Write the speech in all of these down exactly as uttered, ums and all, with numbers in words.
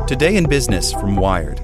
Today in Business from Wired.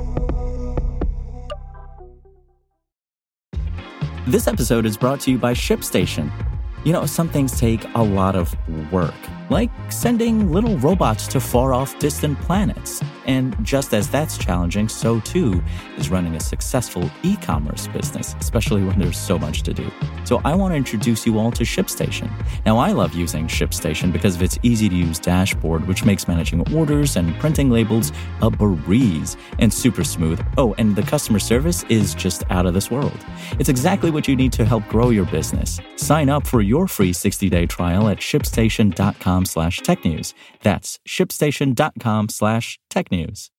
This episode is brought to you by ShipStation. You know, some things take a lot of work, like sending little robots to far-off distant planets. And just as that's challenging, so too is running a successful e-commerce business, especially when there's so much to do. So I want to introduce you all to ShipStation. Now, I love using ShipStation because of its easy-to-use dashboard, which makes managing orders and printing labels a breeze and super smooth. Oh, and the customer service is just out of this world. It's exactly what you need to help grow your business. Sign up for your free sixty-day trial at shipstation.com slash tech news. That's shipstation.com slash tech news.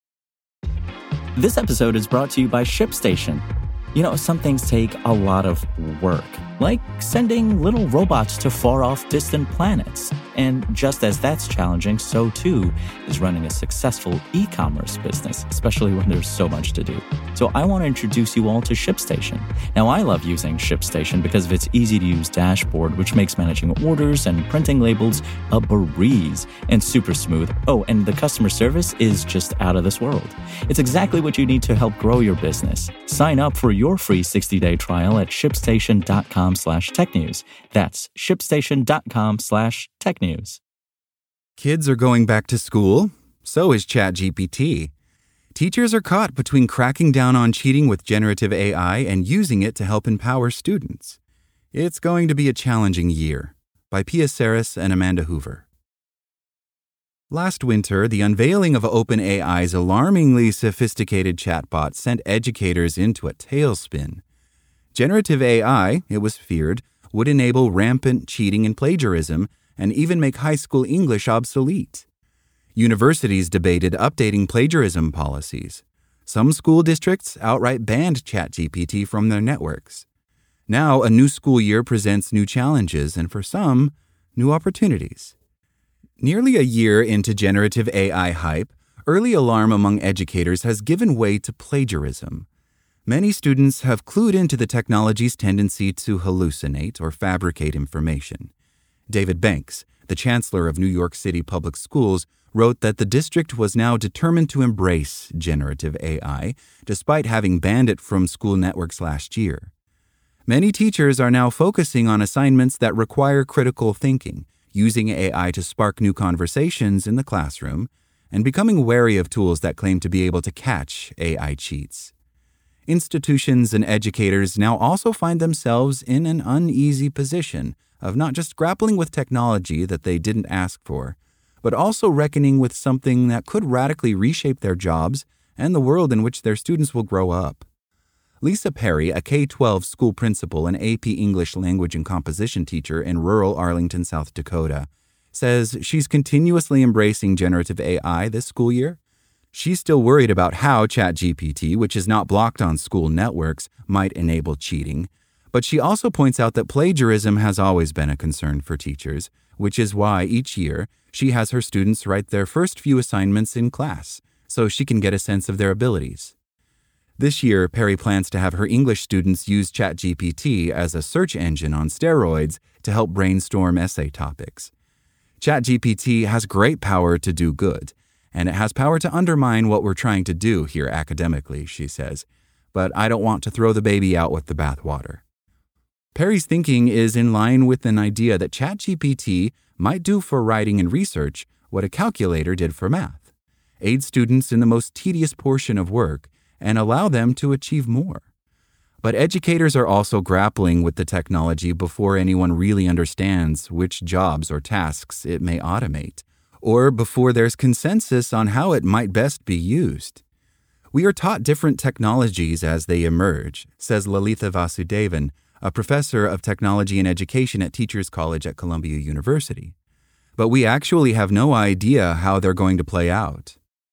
This episode is brought to you by ShipStation. You know, some things take a lot of work, like sending little robots to far-off distant planets. And just as that's challenging, so too is running a successful e-commerce business, especially when there's so much to do. So I want to introduce you all to ShipStation. Now, I love using ShipStation because of its easy-to-use dashboard, which makes managing orders and printing labels a breeze and super smooth. Oh, and the customer service is just out of this world. It's exactly what you need to help grow your business. Sign up for your free sixty-day trial at shipstation.com slash tech news. That's shipstation.com slash tech news. Kids are going back to school. So is ChatGPT. Teachers are caught between cracking down on cheating with generative A I and using it to help empower students. It's going to be a challenging year. By Pia Saris and Amanda Hoover. Last winter, the unveiling of OpenAI's alarmingly sophisticated chatbot sent educators into a tailspin. Generative A I, it was feared, would enable rampant cheating and plagiarism and even make high school English obsolete. Universities debated updating plagiarism policies. Some school districts outright banned ChatGPT from their networks. Now, a new school year presents new challenges and, for some, new opportunities. Nearly a year into generative A I hype, early alarm among educators has given way to plagiarism. Many students have clued into the technology's tendency to hallucinate or fabricate information. David Banks, the chancellor of New York City Public Schools, wrote that the district was now determined to embrace generative A I, despite having banned it from school networks last year. Many teachers are now focusing on assignments that require critical thinking, using A I to spark new conversations in the classroom, and becoming wary of tools that claim to be able to catch A I cheats. Institutions and educators now also find themselves in an uneasy position of not just grappling with technology that they didn't ask for, but also reckoning with something that could radically reshape their jobs and the world in which their students will grow up. Lisa Perry, a K twelve school principal and A P English language and composition teacher in rural Arlington, South Dakota, says she's continuously embracing generative A I this school year. She's still worried about how ChatGPT, which is not blocked on school networks, might enable cheating. But she also points out that plagiarism has always been a concern for teachers, which is why each year she has her students write their first few assignments in class so she can get a sense of their abilities. This year, Perry plans to have her English students use ChatGPT as a search engine on steroids to help brainstorm essay topics. ChatGPT has great power to do good, and it has power to undermine what we're trying to do here academically, she says. But I don't want to throw the baby out with the bathwater. Perry's thinking is in line with an idea that ChatGPT might do for writing and research what a calculator did for math, aid students in the most tedious portion of work, and allow them to achieve more. But educators are also grappling with the technology before anyone really understands which jobs or tasks it may automate, or before there's consensus on how it might best be used. We are taught different technologies as they emerge, says Lalitha Vasudevan, a professor of technology and education at Teachers College at Columbia University. But we actually have no idea how they're going to play out.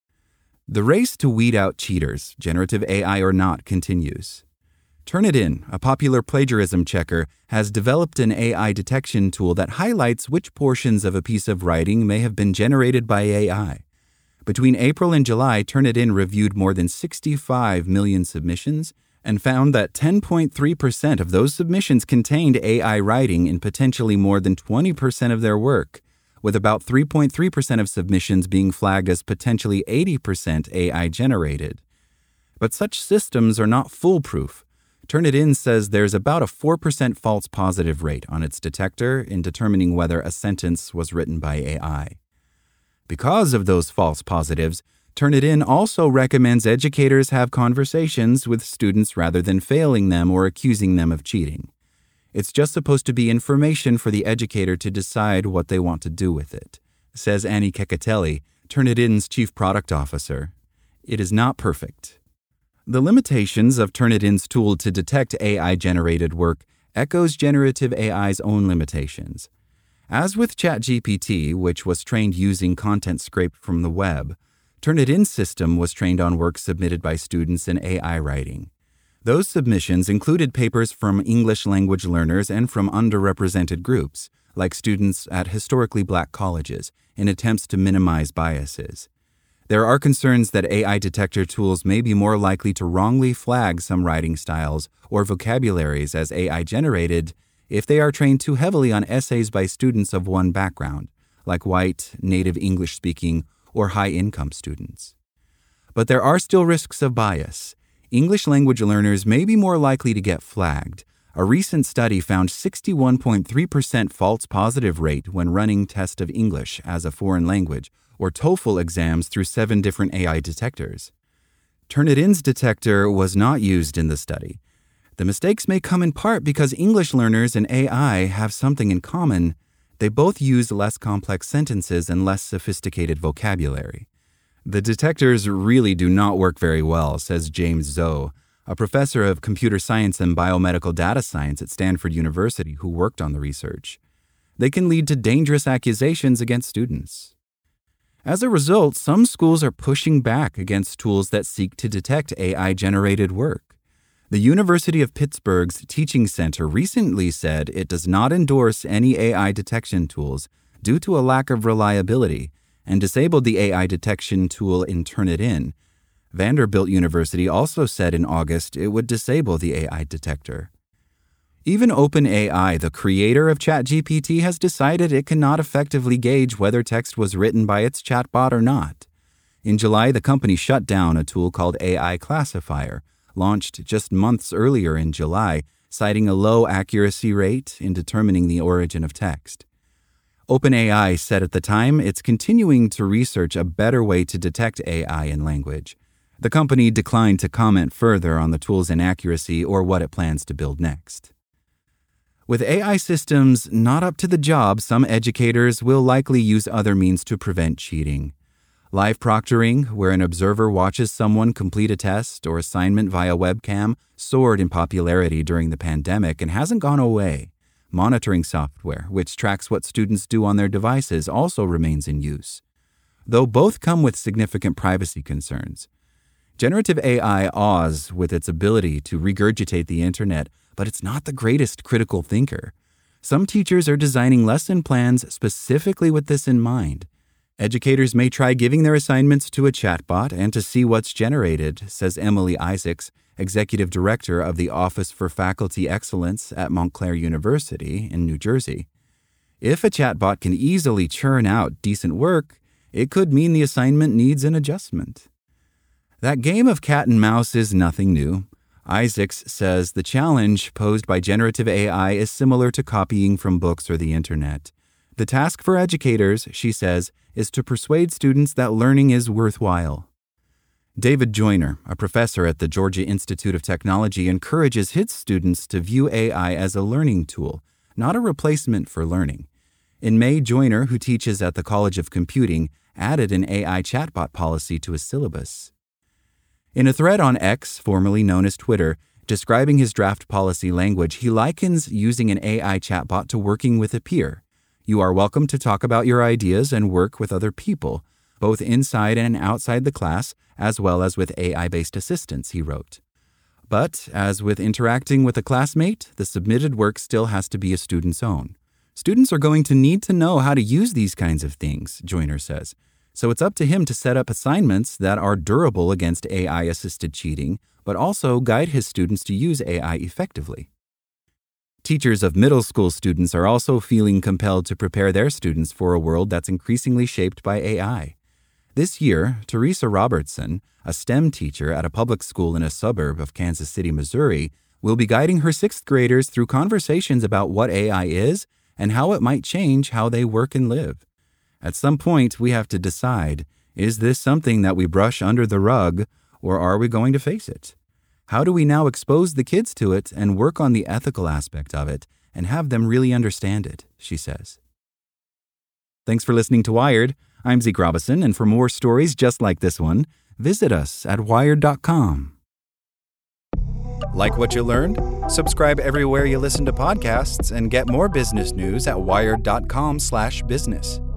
The race to weed out cheaters, generative A I or not, continues. Turnitin, a popular plagiarism checker, has developed an A I detection tool that highlights which portions of a piece of writing may have been generated by A I. Between April and July, Turnitin reviewed more than sixty-five million submissions and found that ten point three percent of those submissions contained A I writing in potentially more than twenty percent of their work, with about three point three percent of submissions being flagged as potentially eighty percent A I generated. But such systems are not foolproof. Turnitin says there's about a four percent false positive rate on its detector in determining whether a sentence was written by A I. Because of those false positives, Turnitin also recommends educators have conversations with students rather than failing them or accusing them of cheating. It's just supposed to be information for the educator to decide what they want to do with it, says Annie Kekatelli, Turnitin's chief product officer. It is not perfect. The limitations of Turnitin's tool to detect A I-generated work echoes generative A I's own limitations. As with ChatGPT, which was trained using content scraped from the web, Turnitin's system was trained on work submitted by students in A I writing. Those submissions included papers from English language learners and from underrepresented groups, like students at historically black colleges, in attempts to minimize biases. There are concerns that A I detector tools may be more likely to wrongly flag some writing styles or vocabularies as A I-generated if they are trained too heavily on essays by students of one background, like white, native English-speaking, or high-income students. But there are still risks of bias. English language learners may be more likely to get flagged. A recent study found sixty-one point three percent false positive rate when running test of English as a foreign language or TOEFL exams through seven different A I detectors. Turnitin's detector was not used in the study. The mistakes may come in part because English learners and A I have something in common. They both use less complex sentences and less sophisticated vocabulary. The detectors really do not work very well, says James Zoe, a professor of computer science and biomedical data science at Stanford University who worked on the research. They can lead to dangerous accusations against students. As a result, some schools are pushing back against tools that seek to detect A I-generated work. The University of Pittsburgh's Teaching Center recently said it does not endorse any A I detection tools due to a lack of reliability and disabled the A I detection tool in Turnitin. Vanderbilt University also said in August it would disable the A I detector. Even OpenAI, the creator of ChatGPT, has decided it cannot effectively gauge whether text was written by its chatbot or not. In July, the company shut down a tool called A I Classifier, launched just months earlier in July, citing a low accuracy rate in determining the origin of text. OpenAI said at the time it's continuing to research a better way to detect A I in language. The company declined to comment further on the tool's inaccuracy or what it plans to build next. With A I systems not up to the job, some educators will likely use other means to prevent cheating. Live proctoring, where an observer watches someone complete a test or assignment via webcam, soared in popularity during the pandemic and hasn't gone away. Monitoring software, which tracks what students do on their devices, also remains in use, though both come with significant privacy concerns. Generative A I awes with its ability to regurgitate the internet, but it's not the greatest critical thinker. Some teachers are designing lesson plans specifically with this in mind. Educators may try giving their assignments to a chatbot and to see what's generated, says Emily Isaacs, Executive Director of the Office for Faculty Excellence at Montclair University in New Jersey. If a chatbot can easily churn out decent work, it could mean the assignment needs an adjustment. That game of cat and mouse is nothing new. Isaacs says the challenge posed by generative A I is similar to copying from books or the internet. The task for educators, she says, is to persuade students that learning is worthwhile. David Joyner, a professor at the Georgia Institute of Technology, encourages his students to view A I as a learning tool, not a replacement for learning. In May, Joyner, who teaches at the College of Computing, added an A I chatbot policy to his syllabus. In a thread on X, formerly known as Twitter, describing his draft policy language, he likens using an A I chatbot to working with a peer. You are welcome to talk about your ideas and work with other people, both inside and outside the class, as well as with A I-based assistants, he wrote. But, as with interacting with a classmate, the submitted work still has to be a student's own. Students are going to need to know how to use these kinds of things, Joyner says. So it's up to him to set up assignments that are durable against A I-assisted cheating, but also guide his students to use A I effectively. Teachers of middle school students are also feeling compelled to prepare their students for a world that's increasingly shaped by A I. This year, Teresa Robertson, a STEM teacher at a public school in a suburb of Kansas City, Missouri, will be guiding her sixth graders through conversations about what A I is and how it might change how they work and live. At some point, we have to decide, is this something that we brush under the rug, or are we going to face it? How do we now expose the kids to it and work on the ethical aspect of it and have them really understand it, she says. Thanks for listening to Wired. I'm Zeke Robison, and for more stories just like this one, visit us at wired dot com. Like what you learned? Subscribe everywhere you listen to podcasts and get more business news at wired dot com slash business.